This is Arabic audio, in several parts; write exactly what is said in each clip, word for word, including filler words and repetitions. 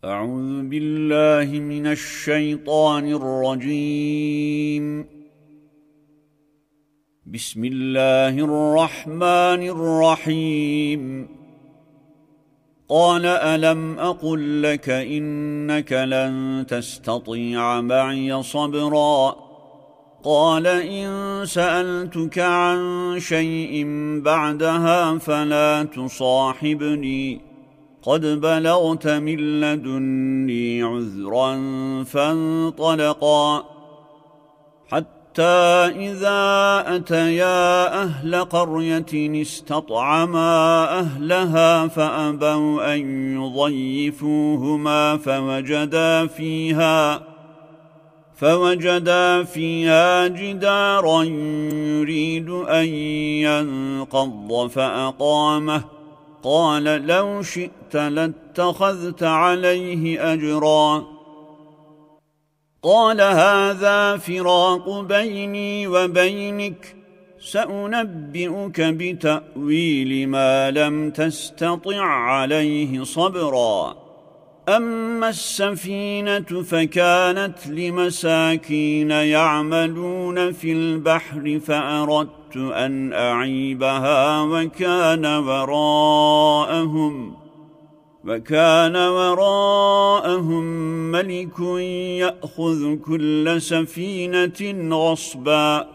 أعوذ بالله من الشيطان الرجيم. بسم الله الرحمن الرحيم. قال ألم أقل لك إنك لن تستطيع معي صبرا قال إن سألتك عن شيء بعدها فلا تصاحبني قد بلغت من لدني عذرا فانطلقا حتى إذا أتيا أهل قرية استطعما أهلها فأبوا أن يضيفوهما فوجدا فيها فوجدا فيها جدارا يريد أن ينقض فأقامه قال لو شئت لاتخذت عليه أجرا قال هذا فراق بيني وبينك سأنبئك بتأويل ما لم تستطع عليه صبرا أما السفينة فكانت لمساكين يعملون في البحر فأردت أن أعيبها وكان وراءهم وكان وراءهم ملك يأخذ كل سفينة غصبا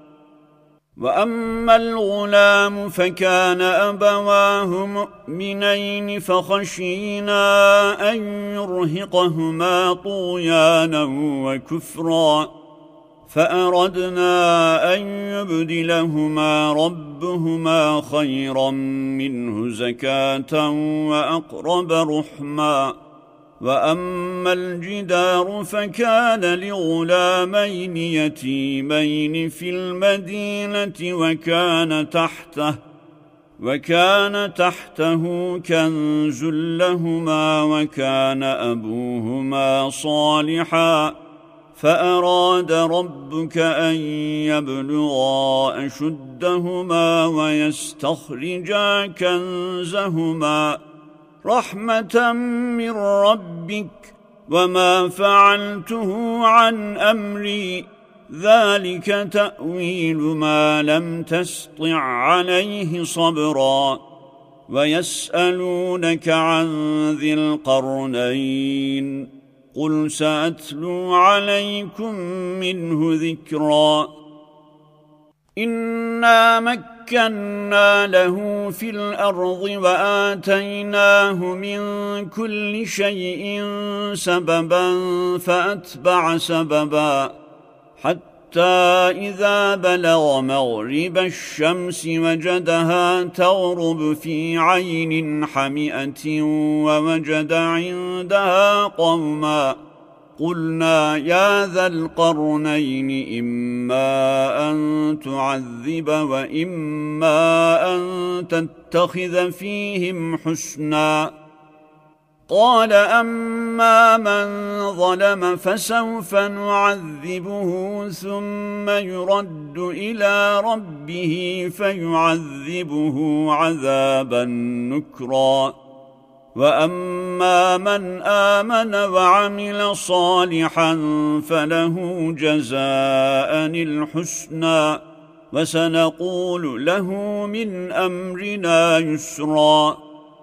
وأما الغلام فكان أبواه مؤمنين فخشينا أن يرهقهما طغيانا وكفرا فأردنا أن يبدلهما ربهما خيرا منه زكاة وأقرب رحما وأما الجدار فكان لغلامين يتيمين في المدينة وكان تحته وكان تحته كنز لهما وكان أبوهما صالحا فأراد ربك أن يبلغا أشدهما ويستخرجا كنزهما رحمة من ربك وما فعلته عن أمري ذلك تأويل ما لم تسطع عليه صبرا ويسألونك عن ذي القرنين قل سأتلو عليكم منه ذكرا إنا مكنا له في الأرض وآتيناه من كل شيء سببا فأتبع سببا حتى إذا بلغ مغرب الشمس وجدها تغرب في عين حمئة ووجد عندها قوما قلنا يا ذا القرنين إما أن تعذب وإما أن تتخذ فيهم حسنا قال أما من ظلم فسوف نعذبه ثم يرد إلى ربه فيعذبه عذابا نكرا وأما من آمن وعمل صالحا فله جزاء الحسنى وسنقول له من أمرنا يسرا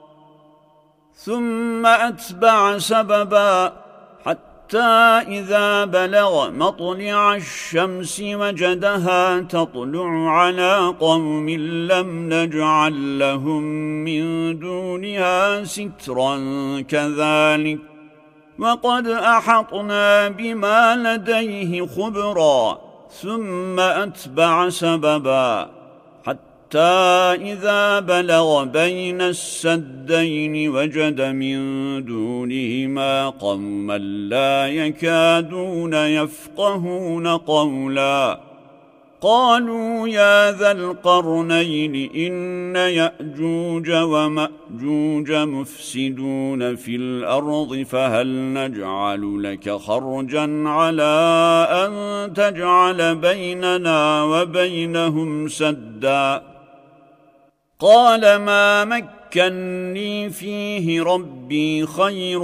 ثم أتبع سببا حتى إذا بلغ مطلع الشمس وجدها تطلع على قوم لم نجعل لهم من دونها سترا كذلك وقد أحطنا بما لديه خبرا ثم أتبع سببا حتى إذا بلغ بين السدين وجد من دونهما قوما لا يكادون يفقهون قولا قالوا يا ذا القرنين إن يأجوج ومأجوج مفسدون في الأرض فهل نجعل لك خرجا على أن تجعل بيننا وبينهم سدا قال ما مكنا مكنني فيه ربي خير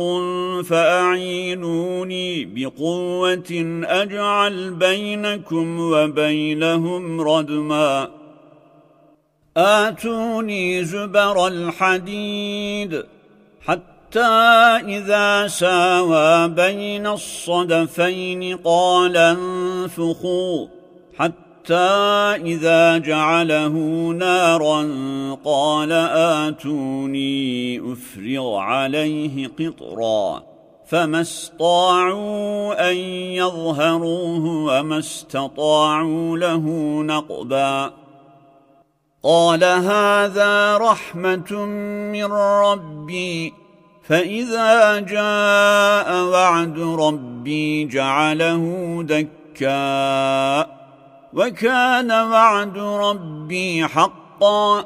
فأعينوني بقوة أجعل بينكم وبينهم ردما آتوني زبر الحديد حتى إذا ساوى بين الصدفين قال انفخوا حتى إذا جعله نارا قال آتوني أفرغ عليه قطرا فما استطاعوا أن يظهروه وما استطاعوا له نقبا قال هذا رحمة من ربي فإذا جاء وعد ربي جعله دكا وكان وعد ربي حقا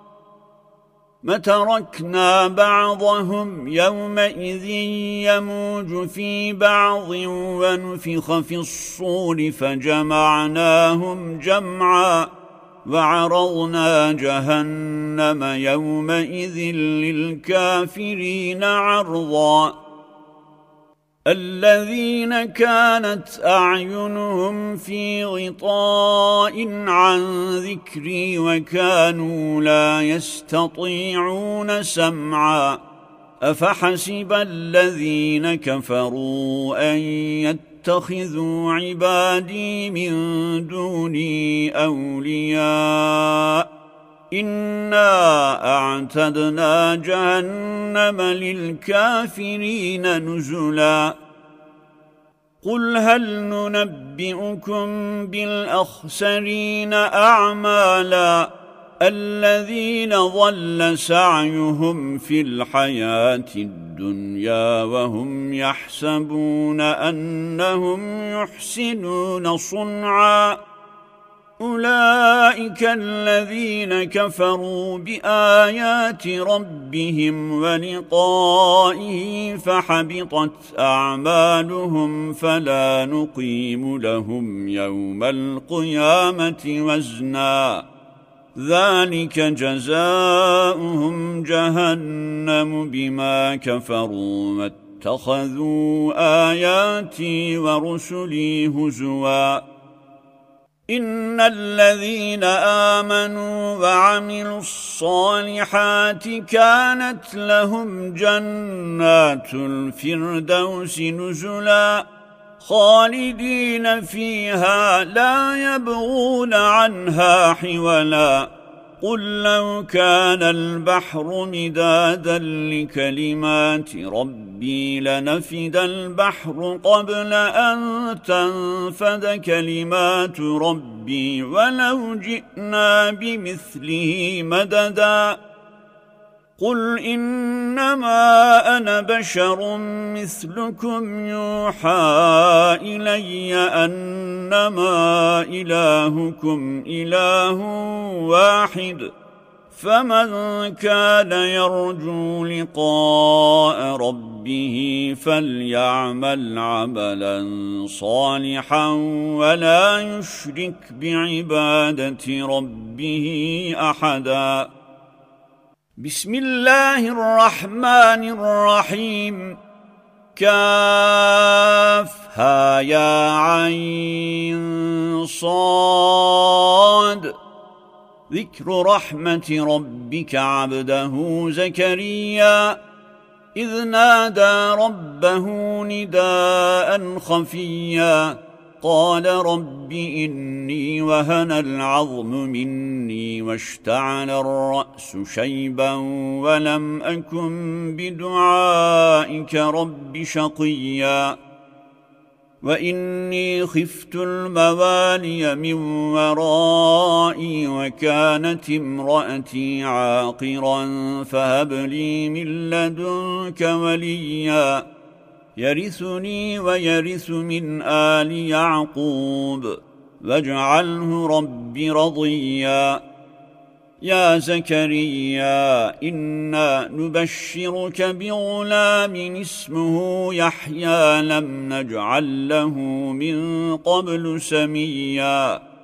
متركنا بعضهم يومئذ يموج في بعض ونفخ في الصور فجمعناهم جمعا وعرضنا جهنم يومئذ للكافرين عرضا الذين كانت أعينهم في غطاء عن ذكري وكانوا لا يستطيعون سمعا أفحسب الذين كفروا أن يتخذوا عبادي من دوني أولياء إنا أعتدنا جهنم للكافرين نزلا قل هل ننبئكم بالأخسرين أعمالا الذين ضل سعيهم في الحياة الدنيا وهم يحسبون أنهم يحسنون صنعا أولئك الذين كفروا بآيات ربهم ولقائه فحبطت أعمالهم فلا نقيم لهم يوم القيامة وزنا ذلك جزاؤهم جهنم بما كفروا واتخذوا آياتي ورسلي هزوا إن الذين آمنوا وعملوا الصالحات كانت لهم جنات الفردوس نزلا خالدين فيها لا يبغون عنها حولا قل لو كان البحر مدادا لكلمات ربي لنفد البحر قبل أن تنفد كلمات ربي ولو جئنا بمثله مددا قل إنما أنا بشر مثلكم يوحى إلي أنما إلهكم إله واحد فمن كان يرجو لقاء ربه فليعمل عملا صالحا ولا يشرك بعبادة ربه أحدا بسم الله الرحمن الرحيم كافها يا عين صاد ذكر رحمة ربك عبده زكريا إذ نادى ربه نداء خفيا قال رب إني وهن العظم مني واشتعل الرأس شيبا ولم أكن بدعائك رب شقيا وإني خفت الموالي من ورائي وكانت امرأتي عاقرا فهب لي من لدنك وليا يرثني ويرث من آل يعقوب واجعله رب رضيا يا زكريا إنا نبشرك بغلام اسمه يحيى لم نجعل له من قبل سميا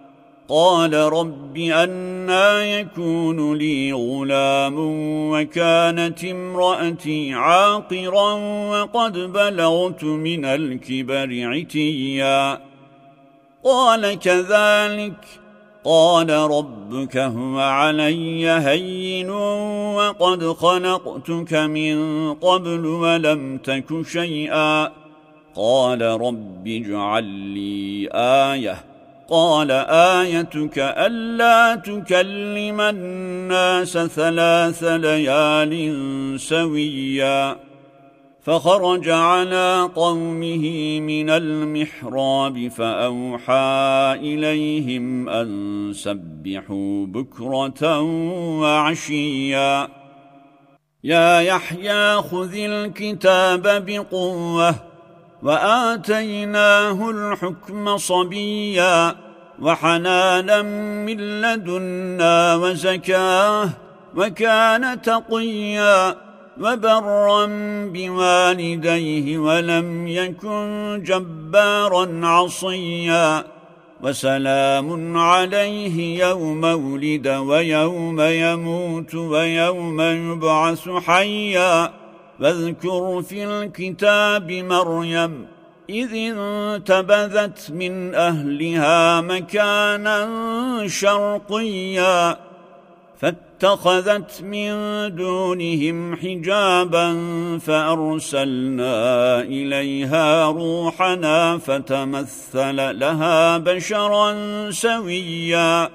قال رب أنى يكون لي غلام وكانت امرأتي عاقرا وقد بلغت من الكبر عتيا قال كذلك قال ربك هو علي هين وقد خلقتك من قبل ولم تك شيئا قال رب اجعل لي آية قال آيتك ألا تكلم الناس ثلاث ليال سويا فخرج على قومه من المحراب فأوحى إليهم أن سبحوا بكرة وعشيا يا يحيى خذ الكتاب بقوة وآتيناه الحكم صبيا وحنانا من لدنا وزكاه وكان تقيا وبرا بوالديه ولم يكن جبارا عصيا وسلام عليه يوم ولد ويوم يموت ويوم يبعث حيا واذكر في الكتاب مريم إذ انتبذت من أهلها مكانا شرقيا فاتخذت من دونهم حجابا فأرسلنا إليها روحنا فتمثل لها بشرا سويا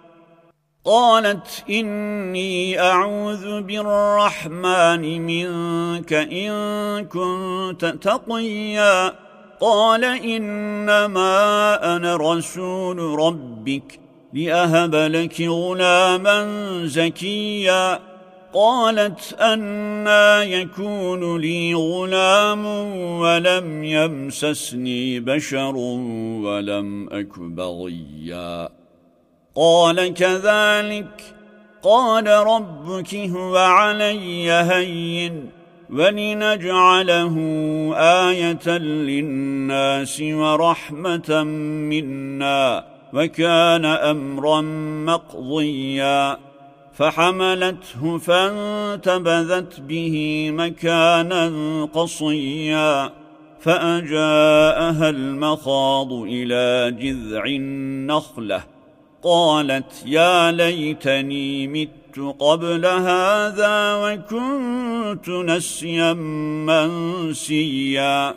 قالت إني أعوذ بالرحمن منك إن كنت تقيا قال إنما أنا رسول ربك لأهب لك غلاما زكيا قالت أنى يكون لي غلام ولم يمسسني بشر ولم أك بغيا قال كذلك قال ربك هو علي هين ولنجعله آية للناس ورحمة منا وكان أمرا مقضيا فحملته فانتبذت به مكانا قصيا فأجاءها المخاض إلى جذع النخلة قالت يا ليتني مت قبل هذا وكنت نسيا منسيا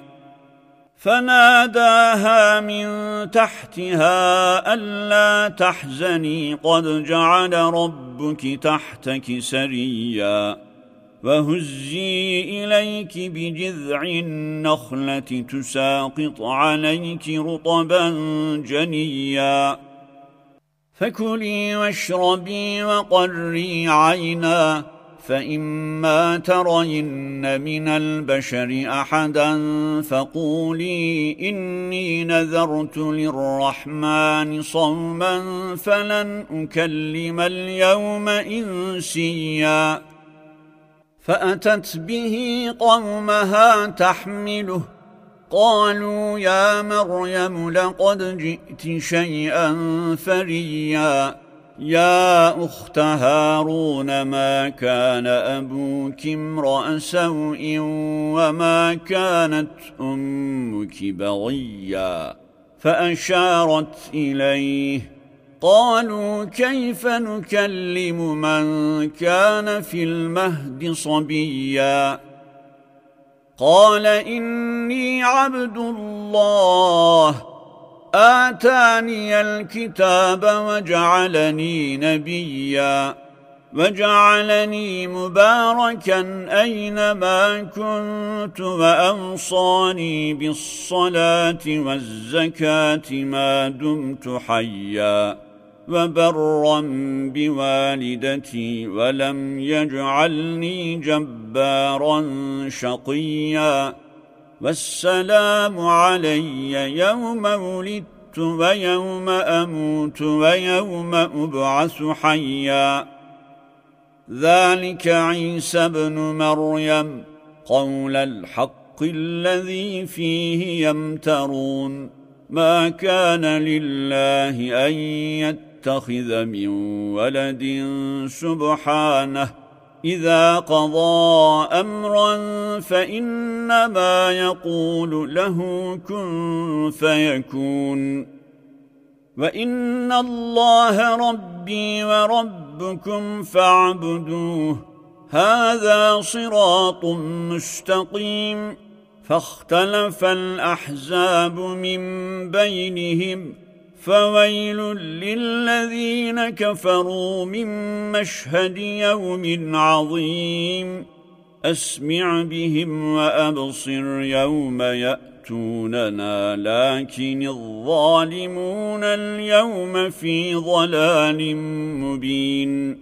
فناداها من تحتها ألا تحزني قد جعل ربك تحتك سريا وهزي إليك بجذع النخلة تساقط عليك رطبا جنيا فكلي واشربي وقري عينا فإما ترين من البشر أحدا فقولي إني نذرت للرحمن صوما فلن أكلم اليوم إنسيا فأتت به قومها تحمله قالوا يا مريم لقد جئت شيئا فريا يا أخت هارون ما كان أبوك امرأ سوء وما كانت أمك بغيا فأشارت إليه قالوا كيف نكلم من كان في المهد صبيا قال إني عبد الله آتاني الكتاب وجعلني نبيا وجعلني مباركا أينما كنت وأوصاني بالصلاة والزكاة ما دمت حيا وبرا بوالدتي ولم يجعلني جبارا شقيا والسلام علي يوم ولدت ويوم أموت ويوم أبعث حيا ذلك عيسى ابن مريم قول الحق الذي فيه يمترون ما كان لله أن يتخذ من ولد سبحانه إذا قضى أمرا فإنما يقول له كن فيكون وإن الله ربي وربكم فاعبدوه هذا صراط مستقيم فاختلف الأحزاب من بينهم فويل للذين كفروا من مشهد يوم عظيم أسمع بهم وأبصر يوم يأتوننا لكن الظالمون اليوم في ضلال مبين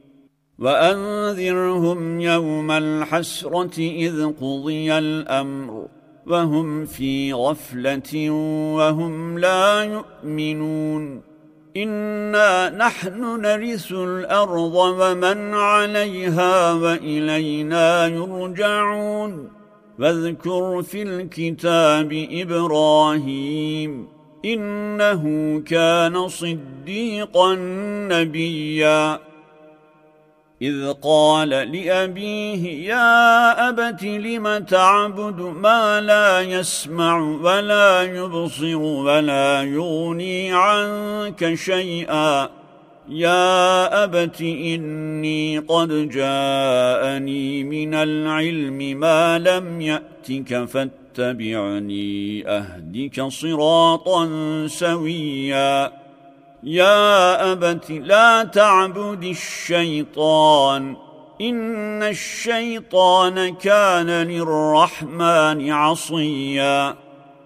وأنذرهم يوم الحسرة إذ قضي الأمر وهم في غفلة وهم لا يؤمنون إنا نحن نرث الأرض ومن عليها وإلينا يرجعون واذكر في الكتاب إبراهيم إنه كان صديقا نبيا إذ قال لأبيه يا أبت لم تعبد ما لا يسمع ولا يبصر ولا يغني عنك شيئا يا أبت إني قد جاءني من العلم ما لم يأتك فاتبعني أهدك صراطا سويا يا أبت لا تعبد الشيطان إن الشيطان كان للرحمن عصيا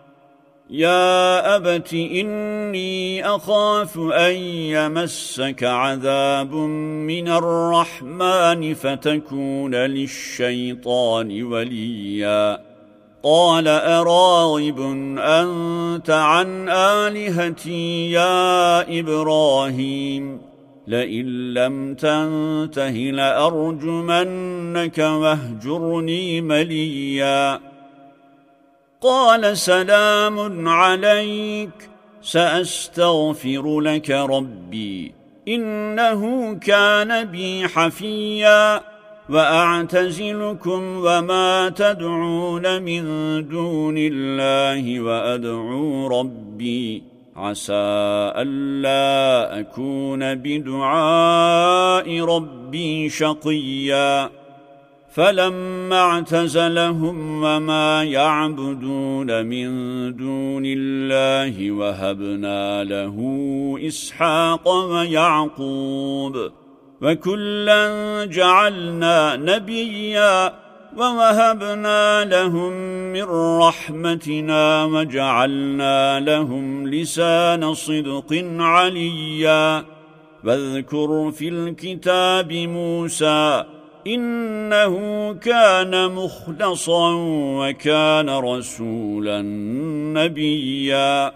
يا أبت إني أخاف أن يمسك عذاب من الرحمن فتكون للشيطان وليا قال أراغب أنت عن آلهتي يا إبراهيم لئن لم تنته لأرجمنك واهجرني مليا قال سلام عليك سأستغفر لك ربي إنه كان بي حفيا وأعتزلكم وما تدعون من دون الله وأدعو ربي عسى ألا أكون بدعاء ربي شقيا فلما اعتزلهم وما يعبدون من دون الله وهبنا له إسحاق ويعقوب وكلا جعلنا نبيا ووهبنا لهم من رحمتنا وجعلنا لهم لسان صدق عليا واذكر في الكتاب موسى إنه كان مخلصا وكان رسولا نبيا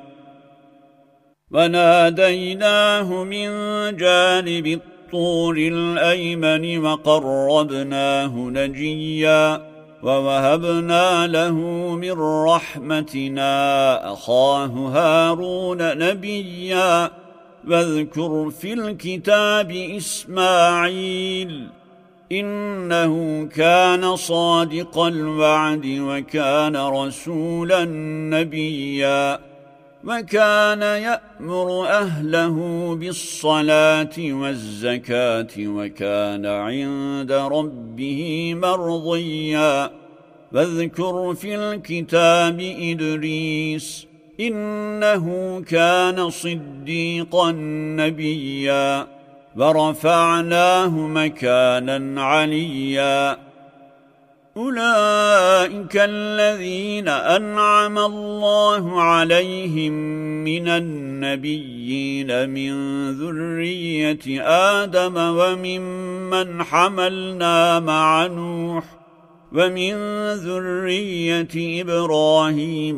وناديناه من جانب الطور الأيمن وقربناه نجيا ووهبنا له من رحمتنا أخاه هارون نبيا واذكر في الكتاب إسماعيل إنه كان صادق الوعد وكان رسولا نبيا وكان يأمر أهله بالصلاة والزكاة وكان عند ربه مرضيا واذكر في الكتاب إدريس إنه كان صديقا نبيا ورفعناه مكانا عليا أولئك الذين أنعم الله عليهم من النبيين من ذرية آدم وممن حملنا مع نوح ومن ذرية إبراهيم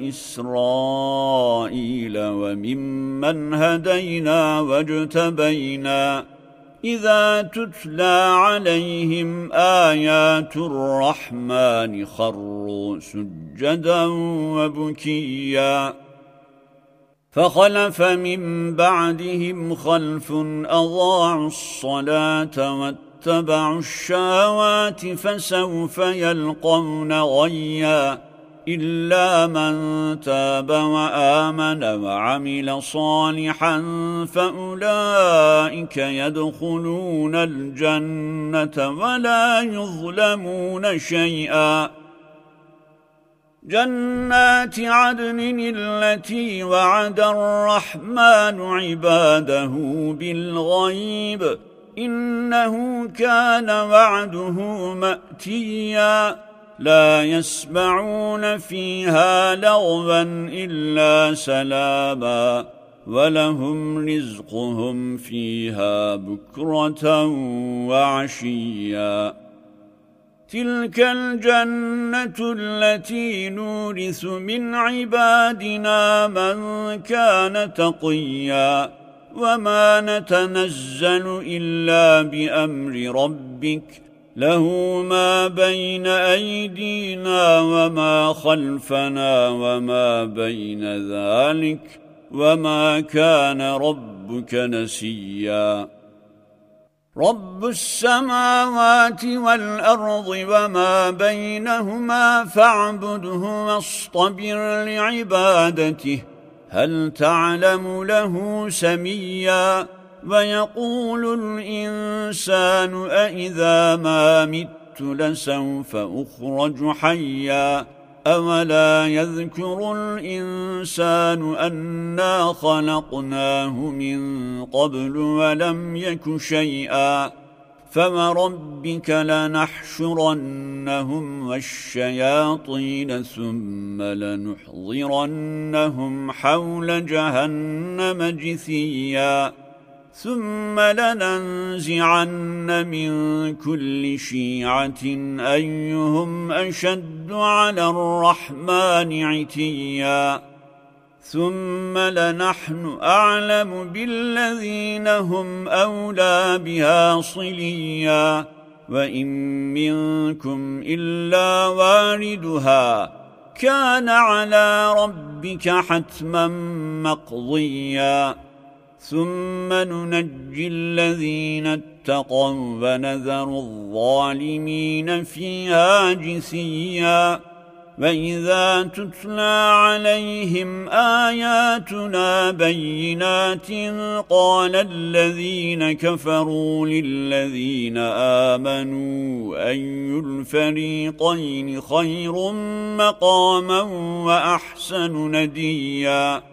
وإسرائيل وممن هدينا واجتبينا إذا تتلى عليهم آيات الرحمن خروا سجدا وبكيا فخلف من بعدهم خلف أضاعوا الصلاة واتبعوا الشهوات فسوف يلقون غيا إلا من تاب وآمن وعمل صالحا فأولئك يدخلون الجنة ولا يظلمون شيئا جنات عدن التي وعد الرحمن عباده بالغيب إنه كان وعده مأتيا لا يسمعون فيها لغوا إلا سلاما ولهم رزقهم فيها بكرة وعشيا تلك الجنة التي نورث من عبادنا من كان تقيا وما نتنزل إلا بأمر ربك له ما بين أيدينا وما خلفنا وما بين ذلك وما كان ربك نسيا رب السماوات والأرض وما بينهما فاعبده واصطبر لعبادته هل تعلم له سميا ويقول الإنسان أإذا ما مت لسوف أخرج حيا أولا يذكر الإنسان أنا خلقناه من قبل ولم يك شيئا فوربك لنحشرنهم والشياطين ثم لنحضرنهم حول جهنم جثيا ثم لننزعن من كل شيعة أيهم أشد على الرحمن عتيا ثم لنحن أعلم بالذين هم أولى بها صليا وإن منكم إلا واردها كان على ربك حتما مقضيا ثم ننجي الذين اتقوا ونذر الظالمين فيها جثيا وإذا تتلى عليهم آياتنا بينات قال الذين كفروا للذين آمنوا أي الفريقين خير مقاما وأحسن نديا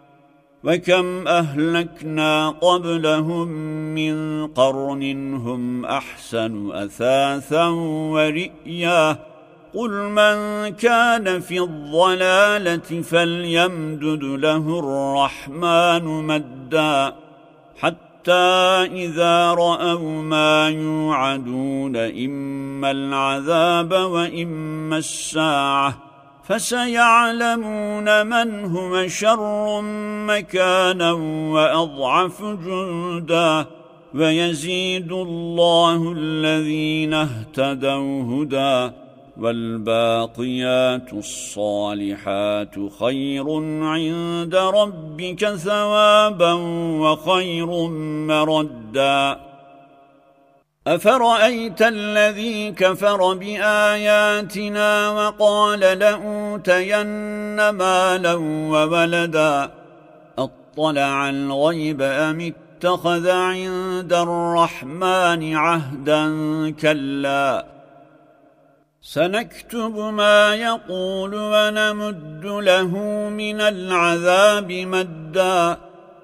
وكم أهلكنا قبلهم من قرن هم أحسن أثاثا ورئيا قل من كان في الضلالة فليمدد له الرحمن مدا حتى إذا رأوا ما يوعدون إما العذاب وإما الساعة فسيعلمون من هو شر مكانا وأضعف جندا ويزيد الله الذين اهتدوا هدى والباقيات الصالحات خير عند ربك ثوابا وخير مردا أفرأيت الذي كفر بآياتنا وقال لأوتين مالا وولدا أطلع الغيب أم اتخذ عند الرحمن عهدا كلا سنكتب ما يقول ونمد له من العذاب مدا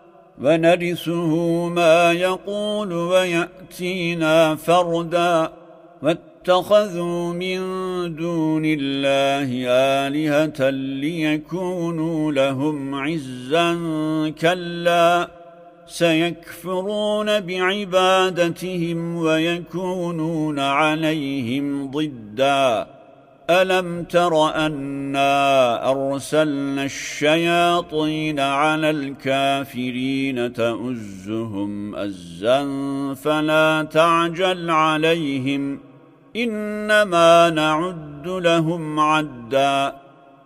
ونرثه ما يقول ويأتينا فردا واتخذوا من دون الله آلهة ليكونوا لهم عزا كلا سيكفرون بعبادتهم ويكونون عليهم ضدا ألم تر أنا أرسلنا الشياطين على الكافرين تؤزهم أزا فلا تعجل عليهم إنما نعد لهم عدا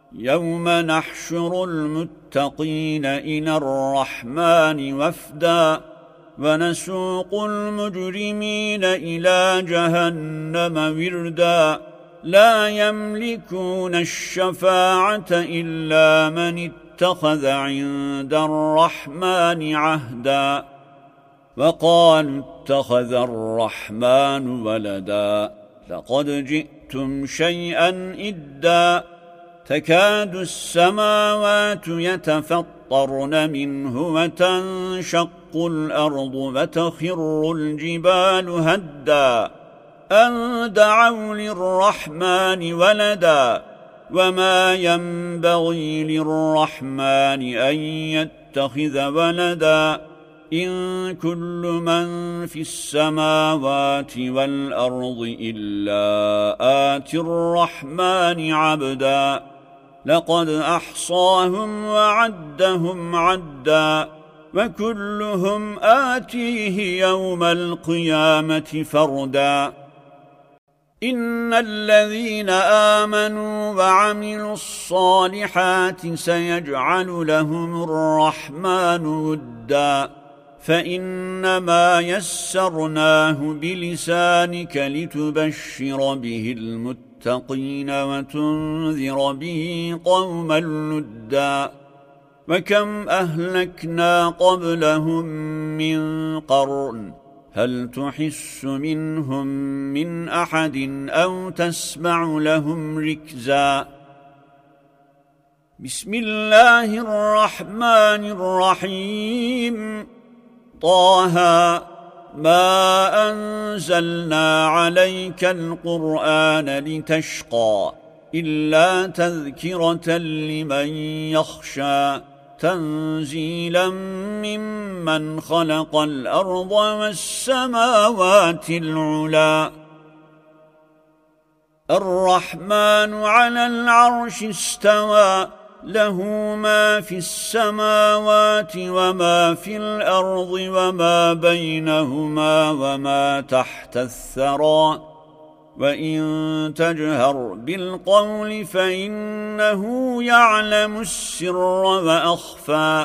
يوم نحشر المتقين إلى الرحمن وفدا ونسوق المجرمين إلى جهنم وردا لا يملكون الشفاعة إلا من اتخذ عند الرحمن عهدا وقالوا اتخذ الرحمن ولدا لقد جئتم شيئا إدا تكاد السماوات يتفطرن منه وتنشق الأرض وتخر الجبال هدا أن دعوا للرحمن ولدا وما ينبغي للرحمن أن يتخذ ولدا إن كل من في السماوات والأرض إلا آتي الرحمن عبدا لقد أحصاهم وعدهم عدا وكلهم آتيه يوم القيامة فردا إن الذين آمنوا وعملوا الصالحات سيجعل لهم الرحمن ودا فإنما يسرناه بلسانك لتبشر به المتقين وتنذر به قوما لدا وكم أهلكنا قبلهم من قرن هل تحس منهم من أحد أو تسمع لهم ركزا بسم الله الرحمن الرحيم طه ما أنزلنا عليك القرآن لتشقى إلا تذكرة لمن يخشى تنزيلا ممن خلق الأرض والسماوات العلا الرحمن على العرش استوى له ما في السماوات وما في الأرض وما بينهما وما تحت الثرى وإن تجهر بالقول فإنه يعلم السر وأخفى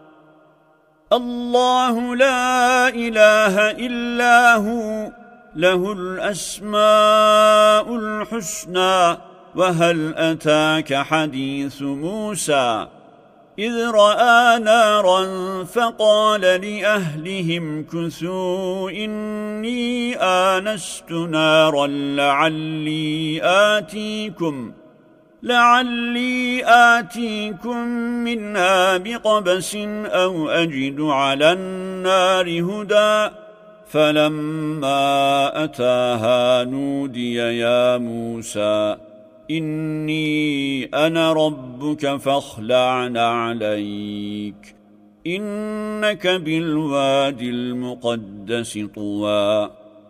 الله لا إله إلا هو له الأسماء الحسنى وهل أتاك حديث موسى إذ رأى نارا فقال لأهلهم كثوا إني آنست نارا لعلي آتيكم لعلي آتيكم منها بقبس أو أجد على النار هدى فلما أتاها نودي يا موسى إني أنا ربك فاخلع نعليك إنك بالوادي المقدس طوى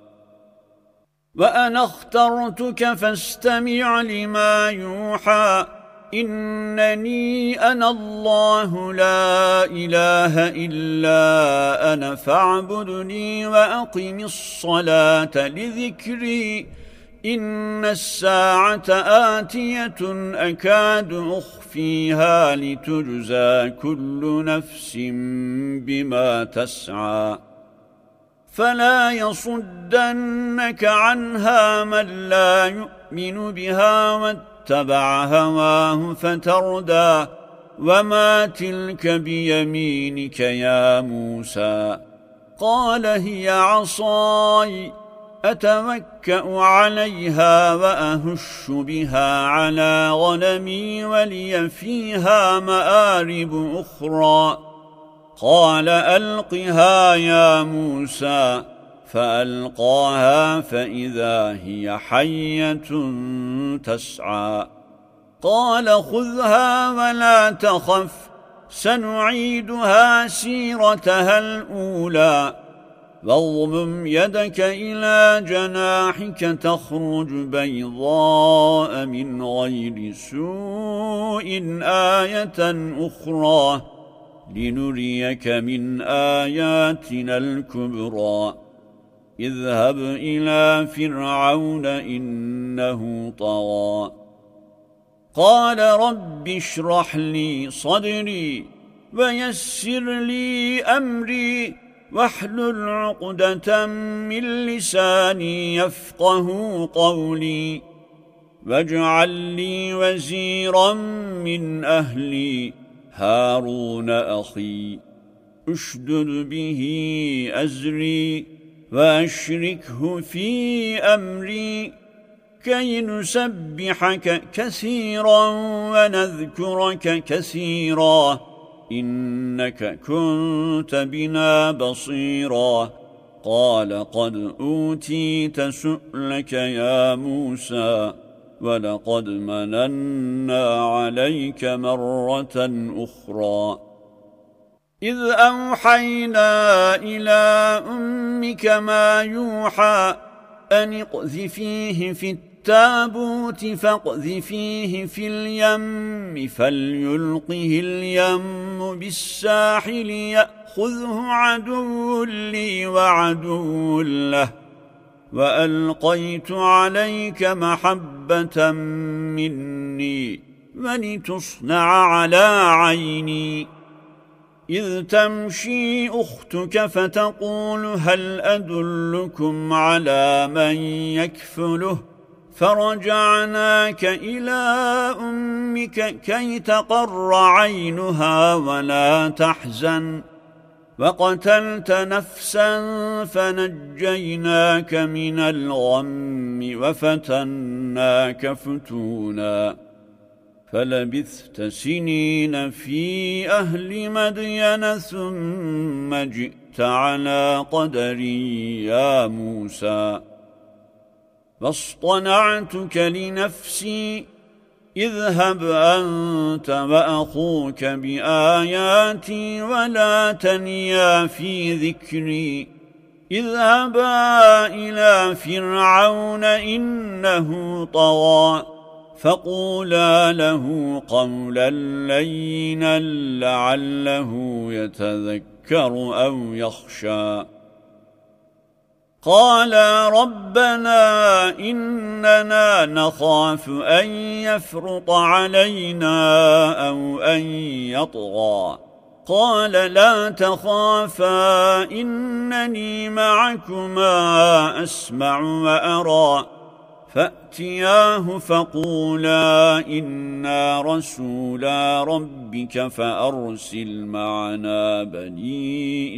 وأنا اخترتك فاستمع لما يوحى إنني أنا الله لا إله إلا أنا فاعبدني وأقم الصلاة لذكري إن الساعة آتية أكاد أخفيها لتجزى كل نفس بما تسعى فلا يصدنك عنها من لا يؤمن بها واتبع هواه فتردى وما تلك بيمينك يا موسى قال هي عصاي أتوكأ عليها وأهش بها على غنمي ولي فيها مآرب أخرى قال ألقها يا موسى فألقاها فإذا هي حية تسعى قال خذها ولا تخف سنعيدها سيرتها الأولى واضمم يدك إلى جناحك تخرج بيضاء من غير سوء آية أخرى لنريك من آياتنا الكبرى اذهب إلى فرعون إنه طغى قال رب اشرح لي صدري ويسر لي أمري واحلل عقدة من لساني يفقه قولي واجعل لي وزيرا من أهلي هارون أخي اشدد به أزري وأشركه في أمري كي نسبحك كثيرا ونذكرك كثيرا إنك كنت بنا بصيرا قال قد أوتيت سؤلك يا موسى ولقد مننا عليك مرة أخرى إذ أوحينا إلى أمك ما يوحى أن اقذفيه في التابوت فاقذفيه في اليم فليلقه اليم بالساحل يأخذه عدو لي وعدو له وألقيت عليك محبة مني ولتصنع على عيني إذ تمشي أختك فتقول هل أدلكم على من يكفله فرجعناك إلى أمك كي تقر عينها ولا تحزن وقتلت نفسا فنجيناك من الغم وفتناك فتونا فلبثت سنين في أهل مدين ثم جئت على قدري يا موسى واصطنعتك لنفسي اذهب أنت وأخوك بآياتي ولا تنيا في ذكري اذهبا إلى فرعون إنه طغى فقولا له قولا لينا لعله يتذكر أو يخشى قالا ربنا إننا نخاف أن يفرط علينا أو أن يطغى قال لا تخافا إنني معكما أسمع وأرى فأتياه فقولا إنا رسولا ربك فأرسل معنا بني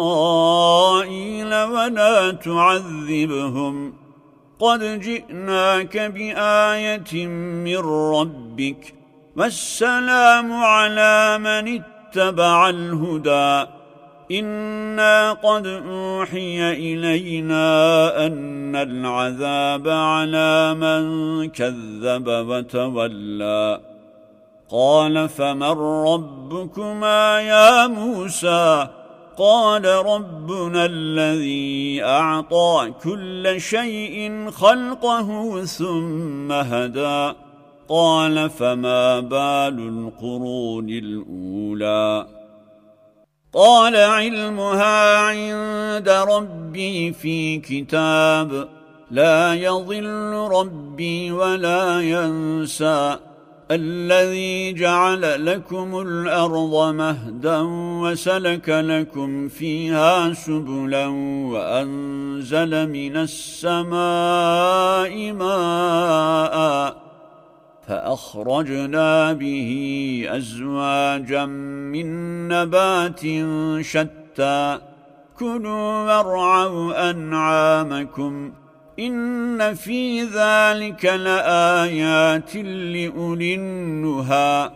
إسرائيل ولا تعذبهم قد جئناك بآية من ربك والسلام على من اتبع الهدى إنا قد أوحي إلينا أن العذاب على من كذب وتولى قال فمن ربكما يا موسى قال ربنا الذي أعطى كل شيء خلقه ثم هدى قال فما بال القرون الأولى قال علمها عند ربي في كتاب لا يضل ربي ولا ينسى الذي جعل لكم الأرض مهدا وسلك لكم فيها سبلا وأنزل من السماء ماء فأخرجنا به أزواجا من نبات شتى كلوا وارعوا أنعامكم إن في ذلك لآيات لأولي النهى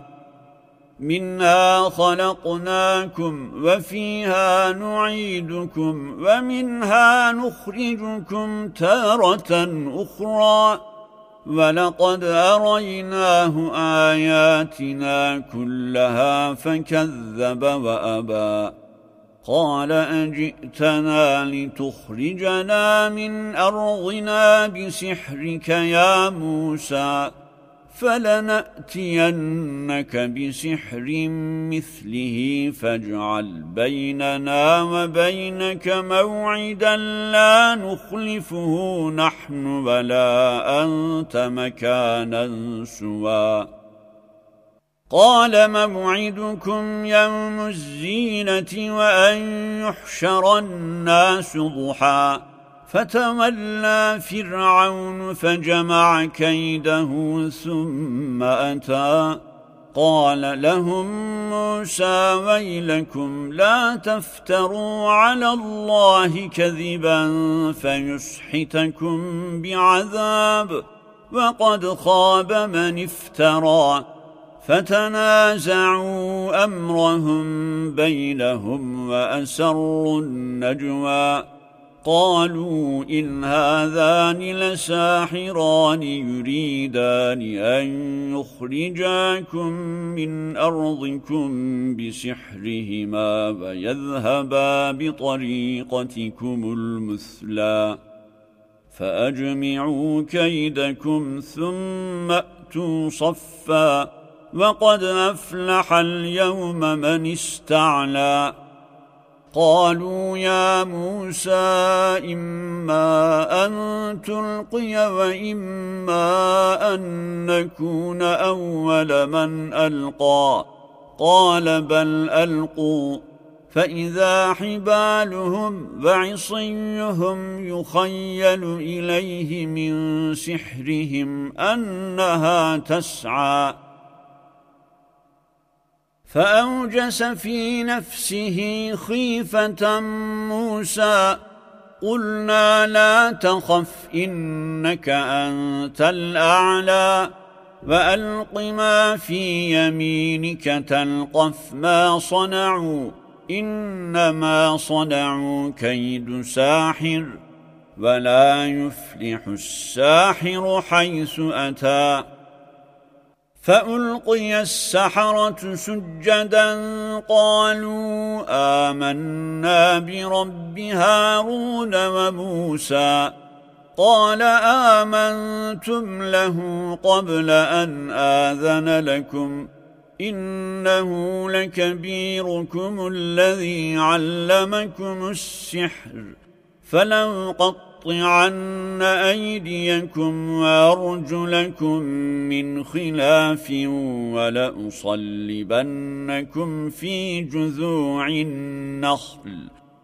منها خلقناكم وفيها نعيدكم ومنها نخرجكم تارة أخرى ولقد أريناه آياتنا كلها فكذب وأبى قال أجئتنا لتخرجنا من أرضنا بسحرك يا موسى فلنأتينك بسحر مثله فاجعل بيننا وبينك موعدا لا نخلفه نحن ولا أنت مكانا سوى قال موعدكم يوم الزينة وأن يحشر الناس ضحى فتولى فرعون فجمع كيده ثم أتى قال لهم موسى ويلكم لا تفتروا على الله كذبا فيسحتكم بعذاب وقد خاب من افترى فتنازعوا أمرهم بينهم وأسروا النجوى قالوا إن هذان لساحران يريدان أن يخرجاكم من أرضكم بسحرهما ويذهبا بطريقتكم المثلى فأجمعوا كيدكم ثم أتوا صفا وقد أفلح اليوم من استعلى قالوا يا موسى إما أن تلقي وإما أن نكون أول من ألقى قال بل ألقوا فإذا حبالهم وعصيهم يخيل إليه من سحرهم أنها تسعى فأوجس في نفسه خيفة موسى قلنا لا تخف إنك أنت الأعلى وألق ما في يمينك تلقف ما صنعوا إنما صنعوا كيد ساحر ولا يفلح الساحر حيث أتى فألقي السحرة سجدا قالوا آمنا برب هارون وموسى قال آمنتم له قبل أن آذن لكم إنه لكبيركم الذي علمكم السحر فلنقطعن أيديكم وأرجلكم من خلاف ولأصلبنكم في جذوع النخل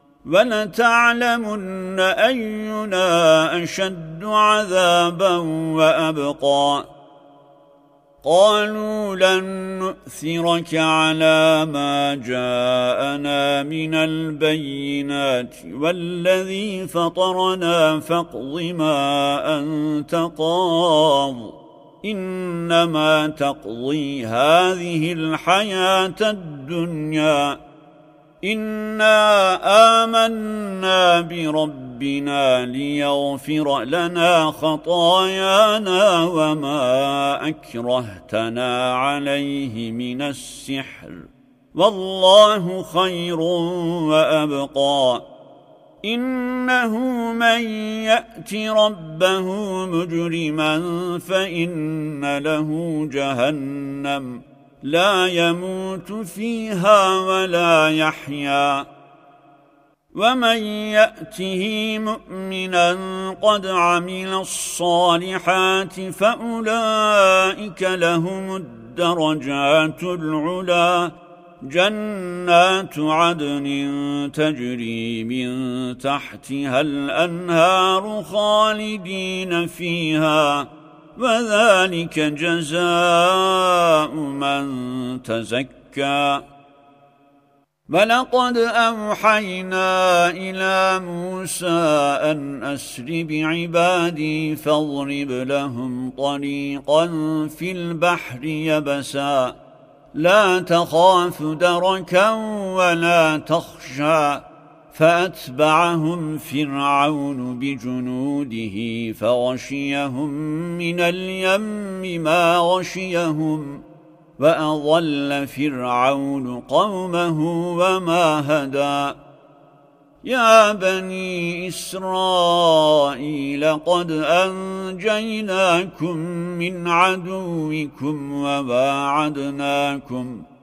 ولتعلمن أينا أشد عذابا وأبقى قالوا لن نؤثرك على ما جاءنا من البينات والذي فطرنا فاقض ما أنت قاض إنما تقضي هذه الحياة الدنيا إنا آمنا بربنا ليغفر لنا خطايانا وما أكرهتنا عليه من السحر والله خير وأبقى إنه من يأت ربه مجرما فإن له جهنم لا يموت فيها ولا يحيا ومن يأته مؤمنا قد عمل الصالحات فأولئك لهم الدرجات العلا جنات عدن تجري من تحتها الأنهار خالدين فيها وذلك جزاء من تزكى ولقد أوحينا إلى موسى أن أسر بعبادي فاضرب لهم طريقا في البحر يبسا لا تخاف دركا ولا تخشى فأتبعهم فرعون بجنوده فغشيهم من اليم ما غشيهم وأضل فرعون قومه وما هدى يا بني إسرائيل قد أنجيناكم من عدوكم وواعدناكم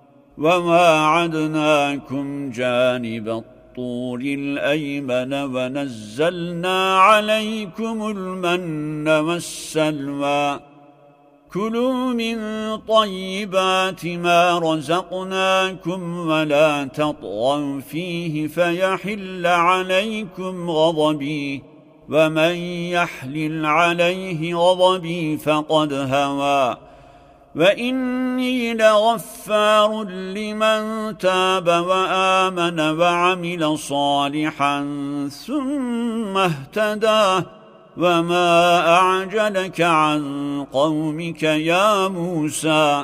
وواعدناكم جانب الطور الأيمن ونزلنا عليكم المن والسلوى كلوا من طيبات ما رزقناكم ولا تطغوا فيه فيحل عليكم غضبي ومن يحلل عليه غضبي فقد هوى وإني لغفار لمن تاب وآمن وعمل صالحا ثم اهتدى وما أعجلك عن قومك يا موسى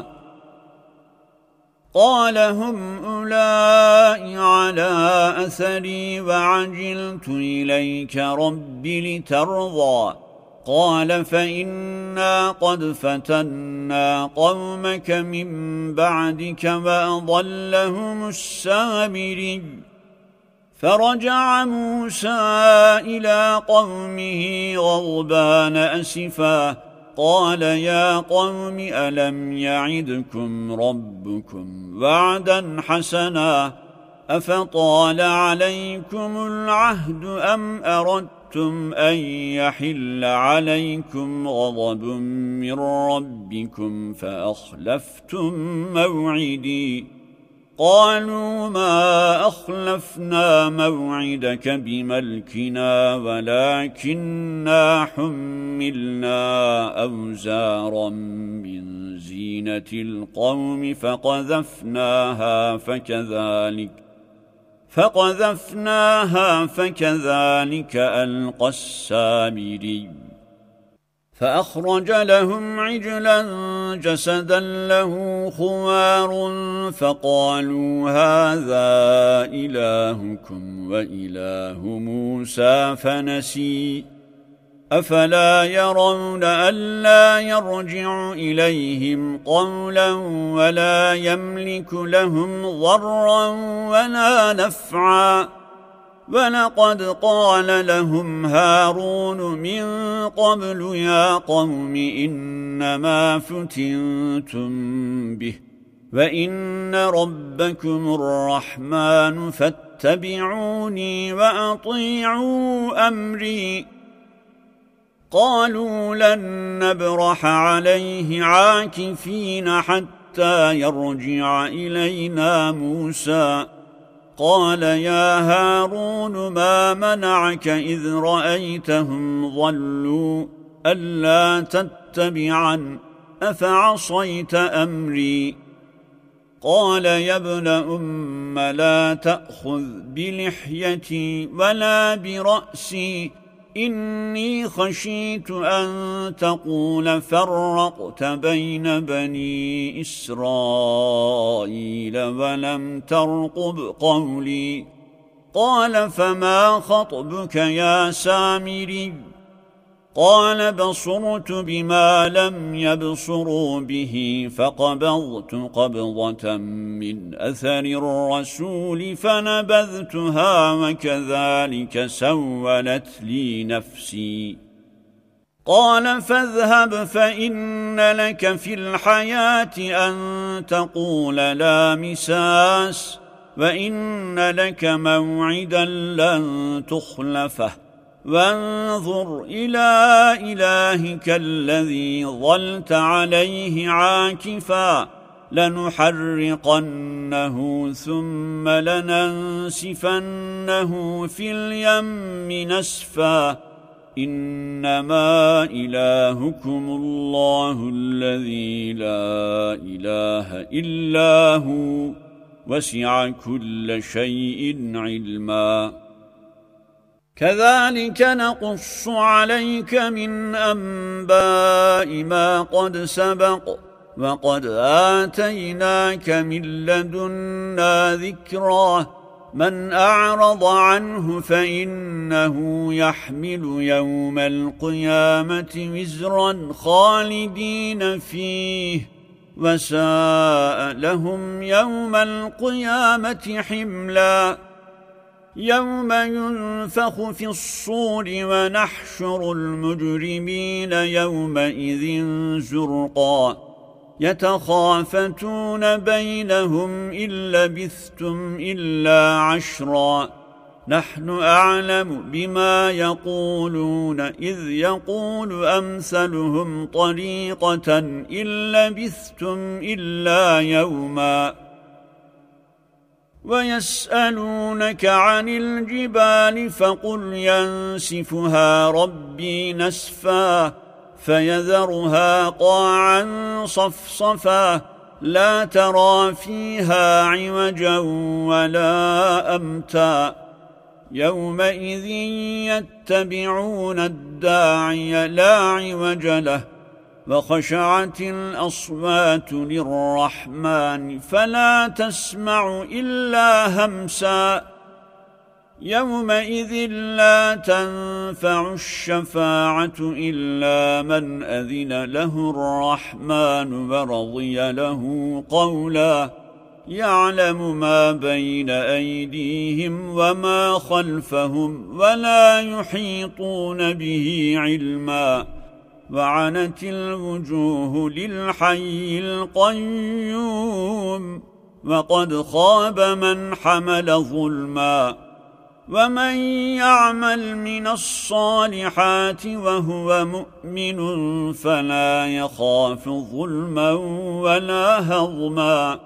قال هم أولئك على أثري وعجلت إليك رب لترضى قال فإنا قد فتنا قومك من بعدك وأضلهم السامري فرجع موسى إلى قومه غضبان أسفا قال يا قوم ألم يعدكم ربكم وعدا حسنا أفطال عليكم العهد أم أردتم أن يحل عليكم غضب من ربكم فأخلفتم موعدي قالوا ما أخلفنا موعدك بملكنا ولكننا حملنا أوزارا من زينة القوم فقذفناها فكذلك فقذفناها فكذلك ألقى السامري فأخرج لهم عجلا جسدا له خوار فقالوا هذا إلهكم وإله موسى فنسي أفلا يرون ألا يرجع إليهم قولا ولا يملك لهم ضرا ولا نفعا ولقد قال لهم هارون من قبل يا قوم إنما فتنتم به وإن ربكم الرحمن فاتبعوني وأطيعوا أمري قالوا لن نبرح عليه عاكفين حتى يرجع إلينا موسى قال يا هارون ما منعك إذ رأيتهم ضلوا ألا تتبعا أفعصيت أمري قال يا ابن أم لا تأخذ بلحيتي ولا برأسي إني خشيت أن تقول فرقت بين بني إسرائيل ولم ترقب قولي قال فما خطبك يا سامري قال بصرت بما لم يبصروا به فقبضت قبضة من أثر الرسول فنبذتها وكذلك سولت لي نفسي قال فاذهب فإن لك في الحياة أن تقول لا مساس وإن لك موعدا لن تخلفه وانظر إلى إلهك الذي ظلت عليه عاكفا لنحرقنه ثم لننسفنه في اليم نسفا إنما إلهكم الله الذي لا إله إلا هو وسع كل شيء علما كذلك نقص عليك من أنباء ما قد سبق وقد آتيناك من لدنا ذكرا من أعرض عنه فإنه يحمل يوم القيامة وزرا خالدين فيه وساء لهم يوم القيامة حملا يوم ينفخ في الصور ونحشر المجرمين يومئذ زرقا يتخافتون بينهم إن لبثتم إلا عشرا نحن أعلم بما يقولون إذ يقول أمثلهم طريقة إن لبثتم إلا يوما ويسألونك عن الجبال فقل ينسفها ربي نسفا فيذرها قاعا صفصفا لا ترى فيها عوجا ولا أمتا يومئذ يتبعون الداعي لا عوج له وخشعت الأصوات للرحمن فلا تسمع إلا همسا يومئذ لا تنفع الشفاعة إلا من أذن له الرحمن ورضي له قولا يعلم ما بين أيديهم وما خلفهم ولا يحيطون به علما وعنت الوجوه للحي القيوم وقد خاب من حمل ظلما ومن يعمل من الصالحات وهو مؤمن فلا يخاف ظلما ولا هضما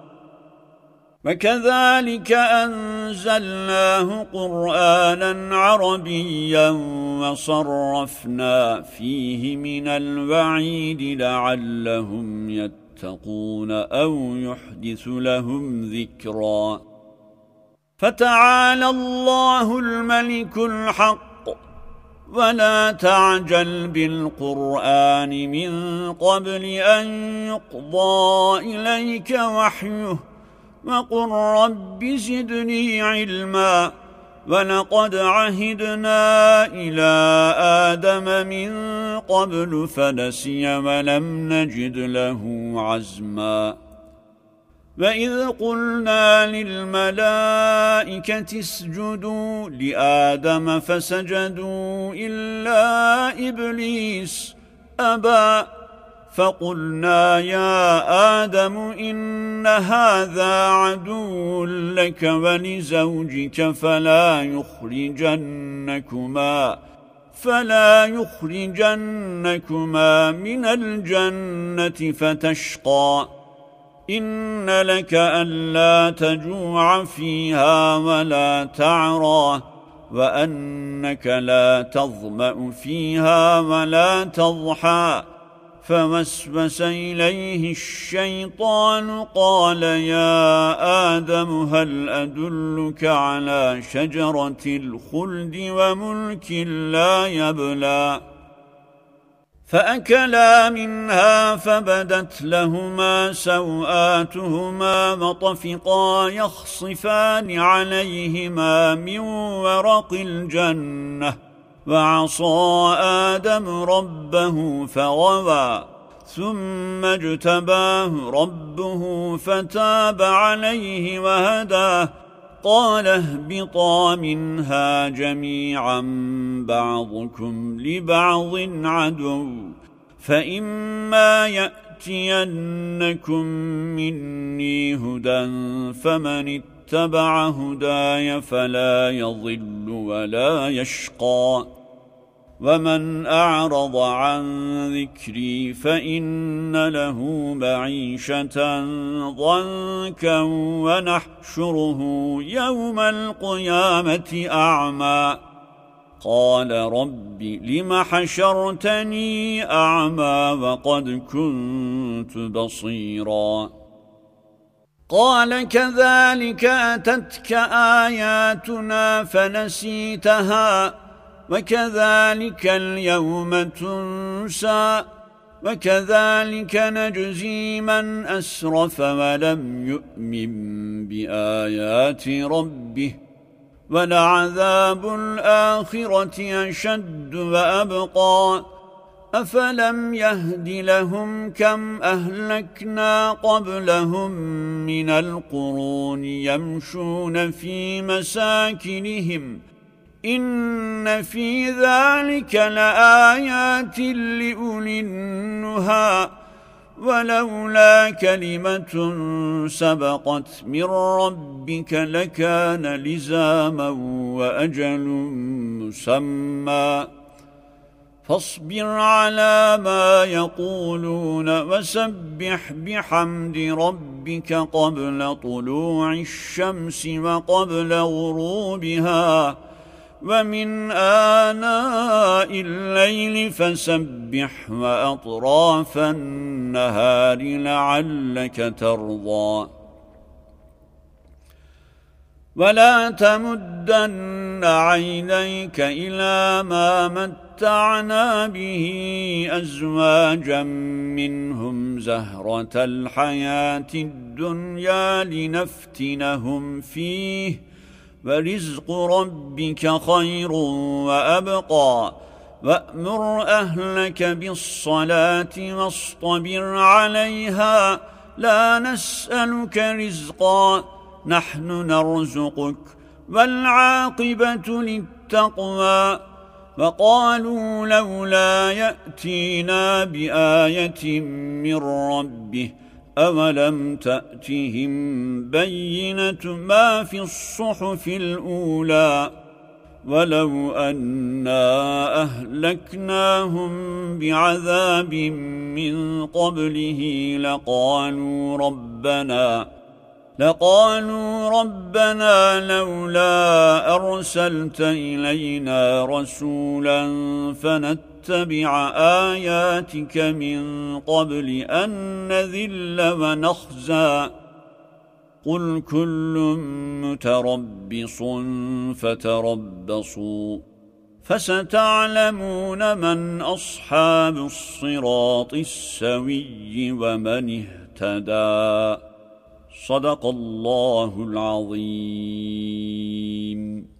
وكذلك أنزلناه قرآنا عربيا وصرفنا فيه من الوعيد لعلهم يتقون أو يحدث لهم ذكرا فتعالى الله الملك الحق ولا تعجل بالقرآن من قبل أن يقضى إليك وحيه وقل رب زدني علما ولقد عهدنا إلى آدم من قبل فنسي ولم نجد له عزما وإذ قلنا للملائكة اسجدوا لآدم فسجدوا إلا إبليس أبى فقلنا يا آدم إن هذا عدو لك ولزوجك فلا يخرجنكما فلا يخرجنكما من الجنة فتشقى إن لك ألا تجوع فيها ولا تعرى وأنك لا تظمأ فيها ولا تضحى فوسوس إليه الشيطان قال يا آدم هل أدلك على شجرة الخلد وملك لا يبلى فأكلا منها فبدت لهما سوآتهما وطفقا يخصفان عليهما من ورق الجنة وعصى آدم ربه فغوى ثم اجتباه ربه فتاب عليه وهداه قال اهبطا منها جميعا بعضكم لبعض عدو فإما يأتينكم مني هدى فمن اتبع هداي فلا يضل ولا يشقى ومن أعرض عن ذكري فإن له معيشة ضنكا ونحشره يوم القيامة أعمى قال رب لم حشرتني أعمى وقد كنت بصيرا قال كذلك أتتك آياتنا فنسيتها وكذلك اليوم تنسى وكذلك نجزي من أسرف ولم يؤمن بآيات ربه ولعذاب الآخرة أشد وأبقى أفلم يهد لهم كم أهلكنا قبلهم من القرون يمشون في مساكنهم إن في ذلك لآيات لأولي النهى ولولا كلمة سبقت من ربك لكان لزاما وأجل مسمى فاصبر على ما يقولون وسبح بحمد ربك قبل طلوع الشمس وقبل غروبها ومن آناء الليل فسبح وأطراف النهار لعلك ترضى ولا تمدن عينيك إلى ما متعنا به أزواجا منهم زهرة الحياة الدنيا لنفتنهم فيه ورزق ربك خير وأبقى وأمر أهلك بالصلاة واصطبر عليها لا نسألك رزقا نحن نرزقك والعاقبة للتقوى وقالوا لولا يأتينا بآية من ربه أولم تأتهم بينة ما في الصحف الأولى ولو أنا أهلكناهم بعذاب من قبله لقالوا ربنا لقالوا ربنا لولا أرسلت إلينا رسولا فنتبع آياتك من قبل أن نذل ونخزى قل كل متربص فتربصوا فستعلمون من أصحاب الصراط السوي ومن اهتدى صدق الله العظيم.